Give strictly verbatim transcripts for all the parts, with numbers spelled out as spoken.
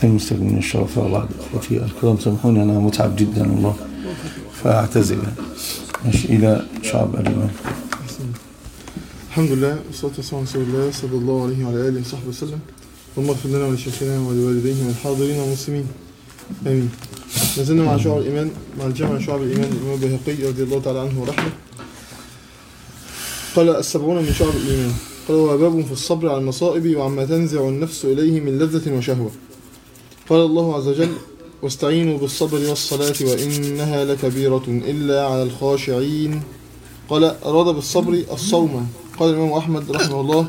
المستقبلين الشرفاء بعد أخوتي الكرام سامحوني أنا متعب جدا والله فأعتذر مش إلى شعب الإيمان. الحمد لله والصلاة والسلام على رسول الله صلى الله عليه وعلى آله وصحبه وسلم. اللهم اغفر لنا ولشيخنا ولوالديه والحاضرين والمسلمين آمين. نزلنا مع شعب الإيمان مع الجامع شعب الإيمان الإمام البيهقي رضي الله تعالى عنه ورحمه. قال السبعون من شعب الإيمان. قال هو باب في الصبر على المصائب وعما تنزع النفس إليه من لذة وشهوة. قال الله عز وجل واستعينوا بالصبر والصلاة وإنها لكبيرة إلا على الخاشعين. قال أراد بالصبر الصوم. قال الإمام أحمد رحمه الله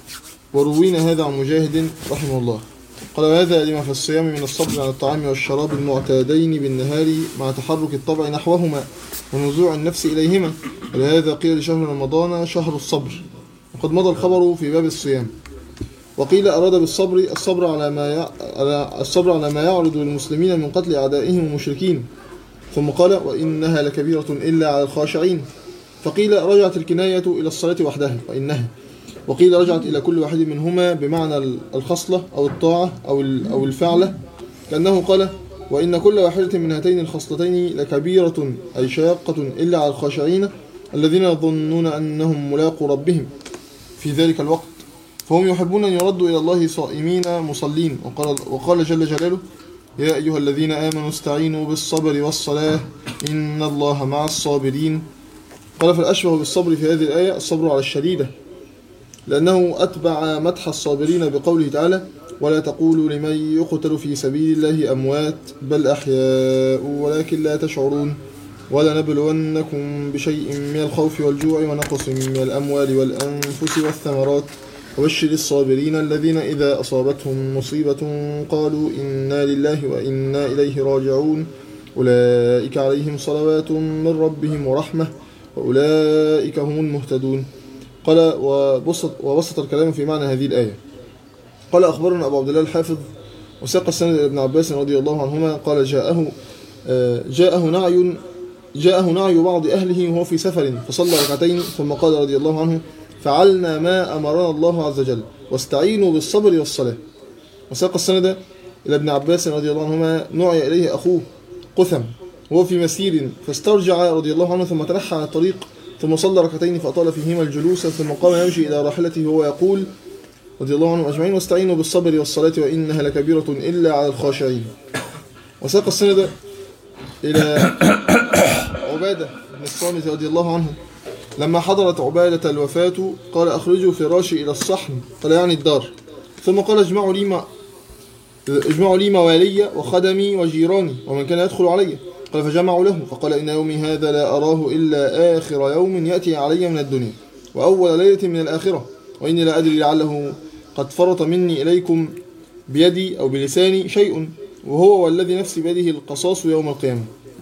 وروينا هذا عن مجاهد رحمه الله. قال وهذا لما في الصيام من الصبر على الطعام والشراب المعتادين بالنهار مع تحرك الطبع نحوهما ونزوع النفس إليهما، ولهذا قيل لشهر رمضان شهر الصبر، وقد مضى الخبر في باب الصيام. وقيل أراد بالصبر الصبر على ما ي... على الصبر على ما يعرض للمسلمين من قتل أعدائهم المشركين، ثم قال وإنها لكبيرة إلا على الخاشعين. فقيل رجعت الكناية إلى الصلاة وحدها وإنها، وقيل رجعت إلى كل واحد منهما بمعنى الخصلة أو الطاعة أو أو الفعلة، كأنه قال وإن كل واحدة من هاتين الخصلتين لكبيرة أي شاقة إلا على الخاشعين الذين يظنون أنهم ملاقوا ربهم في ذلك الوقت، فهم يحبون أن يردوا إلى الله صائمين مصلين. وقال, وقال جل جلاله يا أيها الذين آمنوا استعينوا بالصبر والصلاة إن الله مع الصابرين. قال فالأشبه بالصبر في هذه الآية الصبر على الشديدة، لأنه أتبع مدح الصابرين بقوله تعالى ولا تقولوا لمن يقتل في سبيل الله أموات بل أحياء ولكن لا تشعرون ولنبلونكم بشيء من الخوف والجوع ونقص من الأموال والأنفس والثمرات وبشر الصابرين الذين إذا أصابتهم مصيبة قالوا إنا لله وإنا إليه راجعون أولئك عليهم صلوات من ربهم ورحمة وأولئك هم المهتدون. قال وبسط, وبسط الكلام في معنى هذه الآية. قال أخبرنا أبو عبد الله الحافظ وساق السند ابن عباس رضي الله عنهما قال جاءه جاءه نعي جاءه نعي بعض أهله وهو في سفر فصلى ركعتين ثم قال رضي الله عنه فعلنا ما أمرنا الله عز وجل واستعينوا بالصبر والصلاة. وساق السند إلى ابن عباس رضي الله عنهما نعي إليه أخوه قثم وهو في مسير فاسترجع رضي الله عنه ثم تنحى على الطريق ثم صلى ركعتين فأطال فيهما الجلوس ثم قام يمشي إلى راحلته وهو يقول رضي الله عنهم أجمعين واستعينوا بالصبر والصلاة وإنها لكبيرة إلا على الخاشعين. وساق السند إلى عبادة بن الصامت رضي الله عنه لما حضرت عبادة الوفاة قال أخرجوا فراشي إلى الصحن قال يعني الدار، ثم قال اجمعوا لي ما اجمعوا لي موالي وخدمي وجيراني ومن كان يدخل علي. قال فجمعوا له فقال إن يومي هذا لا أراه إلا آخر يوم يأتي علي من الدنيا وأول ليلة من الآخرة، وإني لا أدري لعله قد فرط مني إليكم بيدي أو بلساني شيء وهو والذي نفسي بيده القصاص يوم القيامة،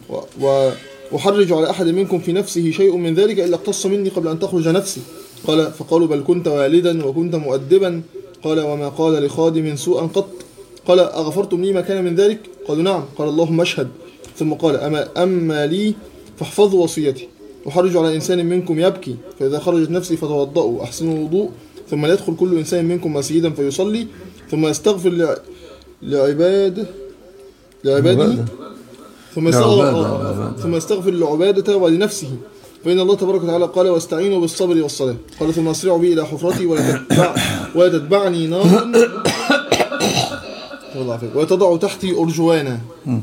وأحرج على أحد منكم في نفسه شيء من ذلك إلا اقتص مني قبل أن تخرج نفسي. قال فقالوا بل كنت والدا وكنت مؤدبا. قال وما قال لخادم سوءا قط. قال أغفرتم لي ما كان من ذلك؟ قالوا نعم. قال اللهم اشهد. ثم قال أما, أما لي فاحفظوا وصيتي وحرجوا على إنسان منكم يبكي فإذا خرجت نفسي فتوضأوا أحسنوا الوضوء ثم يدخل كل إنسان منكم مسجدا فيصلي ثم يستغفر لعباده لعباده ثم يستغفر, ثم يستغفر لعبادته ولنفسه فإن الله تبارك وتعالى قال واستعينوا بالصبر والصلاة. قال ثم أسرعوا بي إلى حفرتي ولا تتبعني نار ويتضع تحتي أرجوانا.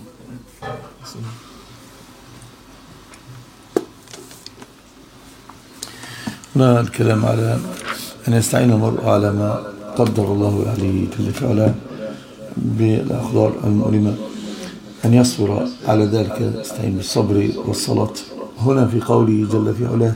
هنا الكلام على أن يستعين المرء على ما قدر الله عليه جل في علاه بالأقدار المؤلمة، أن يصبر على ذلك يستعين بالصبر والصلاة. هنا في قوله جل في علاه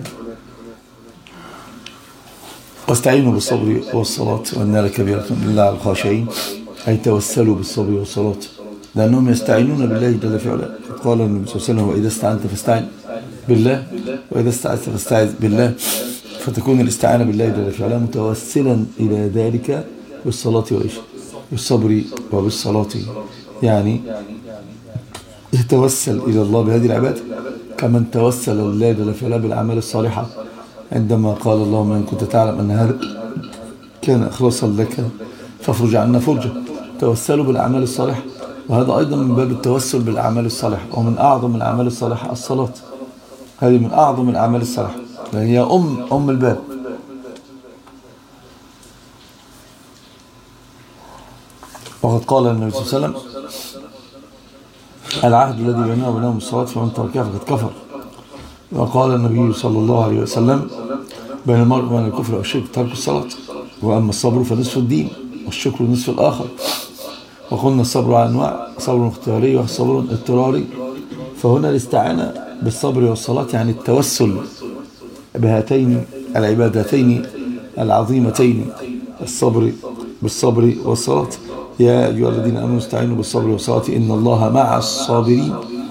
واستعينوا بالصبر والصلاة وإنها لكبيرة إلا على الخاشعين، أي توسلوا بالصبر والصلاة لأنهم يستعينون بالله جل في علاه. قال النبي صلى الله عليه وسلم وإذا استعنت فاستعن بالله وإذا استعذت فاستعذ بالله، فتكون الاستعانة بالله جل في علاه متوسلا إلى ذلك بالصلاة وإيش بالصبر وبالصلاة، يعني يتوسل إلى الله بهذه العبادة كمن توسل الله جل في علاه بالأعمال الصالحة عندما قال اللهم إن كنت تعلم أن هذا كان إخلاصا لك فافرج عنا فرجة، توسلوا بالأعمال الصالحة، وهذا أيضا من باب التوسل بالأعمال الصالحة، ومن أعظم الأعمال الصالحة الصلاة، هذه من أعظم الأعمال الصالحة لأن هي أم أم الباب. وقد قال النبي صلى الله عليه وسلم: العهد الذي بيننا وبينهم الصلاة فمن تركها فقد كفر. وقال النبي صلى الله عليه وسلم: بين المرء وبين الكفر والشرك ترك الصلاة، وأما الصبر فنصف الدين والشكر نصف الآخر. وقلنا الصبر على أنواع: صبر اختياري وصبر اضطراري. فهنا الاستعانة بالصبر والصلاة يعني التوسل بهاتين العبادتين العظيمتين، الصبر بالصبر والصلاة. يا أيها الذين آمنوا استعينوا بالصبر والصلاة إن الله مع الصابرين.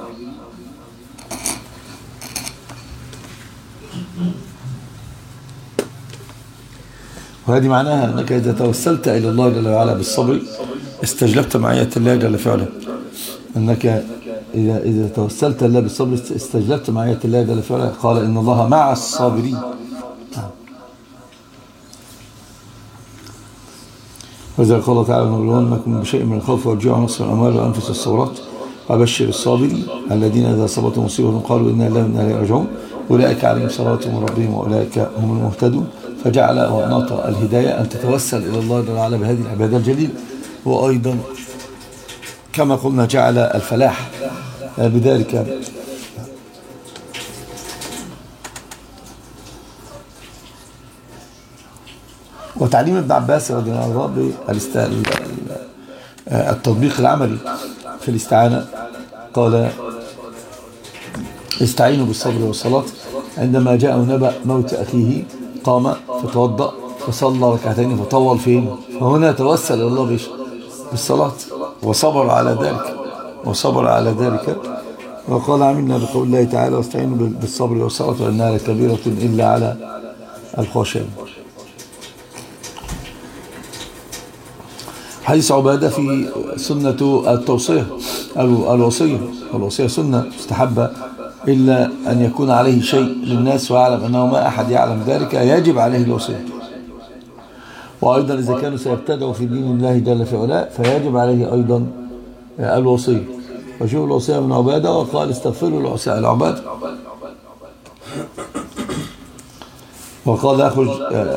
وهذه معناها أنك إذا توسلت إلى الله جل وعلا بالصبر استجلبت معية الله جل فعلا. أنك إذا إذا توسلت الله بالصبر استجلبت معية الله جل فعلا. قال إن الله مع الصابرين. وإذا قال تعالى: نبلونكم بشيء من الخوف والجوع ونقص من الأموال والأنفس والثمرات وبشر الصابرين الذين إذا أصابتهم مصيبة قالوا إنا لله وإنا إليه راجعون أولئك عليهم صلوات من ربهم وأولئك هم المهتدون. فجعل وأناط الهداية أن تتوسل إلى الله جل وعلا بهذه العبادة الجليلة. وأيضا كما قلنا جعل الفلاح بذلك. وتعليم ابن عباس رضي الله عنه التطبيق العملي في الاستعانة، قال: استعينوا بالصبر والصلاة. عندما جاء نبأ موت أخيه قام فتوضأ فصلى ركعتين فطول فين؟ فهنا توسل إلى الله بالصلاة وصبر على ذلك وصبر على ذلك. وقال: عملنا بقول الله تعالى: واستعينوا بالصبر والصلاة وإنها لكبيرة إلا على الخاشعين. حديث عبادة في سنة التوصية الوصية الوصية سنة مستحبة إلا أن يكون عليه شيء للناس ويعلم أنه ما أحد يعلم ذلك يجب عليه الوصية. وأيضا إذا كانوا سيبتدعوا في دين الله جل في علاه فيجب عليه أيضا الوصية. وشوف الوصية من عبادة وقال: استغفروا العبادة. وقال: أخرج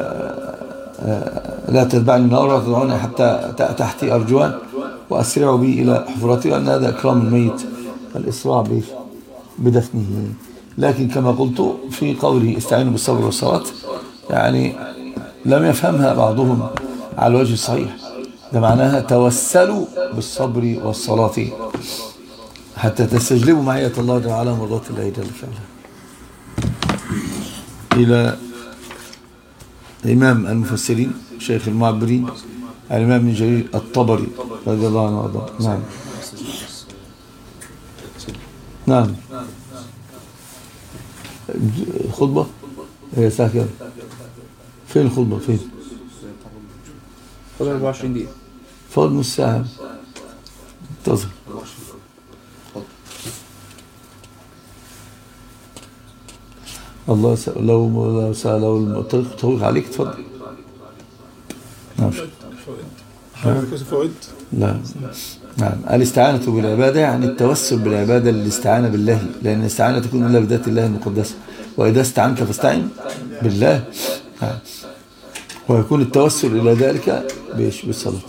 لا تتبعني النار ولا تدعوني حتى تحتي أرجوان وأسرعوا بي إلى حفرتي، لأن هذا إكرام الميت الإسراع بدفنه. لكن كما قلت في قوله استعينوا بالصبر والصلاة يعني لم يفهمها بعضهم على الوجه الصحيح. ده معناها توسلوا بالصبر والصلاة حتى تستجلبوا معية الله جل وعلا مرضات الله جل وعلا. إلى إمام المفسرين شيخ المعبرين الإمام ابن جرير الطبري رضي الله عنه وارضاه. نعم نعم خطبة هي ساعة كام؟ فين الخطبة؟ فين؟ فاضل أربعة وعشرين دقيقة. فاضل نص ساعة. انتظر. الله يسأل. لو لو سأل لو الطريق طويل عليك تفضل. نعم. لا. نعم. الاستعانة بالعبادة يعني التوسل بالعبادة للاستعانة بالله، لأن الاستعانة تكون إلا بذات الله المقدسة. وإذا استعنت فاستعن بالله. نعم. ويكون التوسل إلى ذلك بإيش؟ بالصلاة.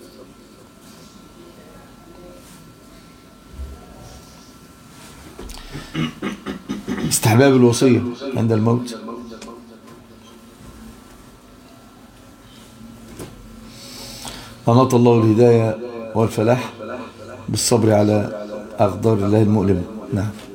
استحباب الوصية عند الموت. أناط الله الهداية والفلاح بالصبر على أقدار الله المؤلمة. نعم.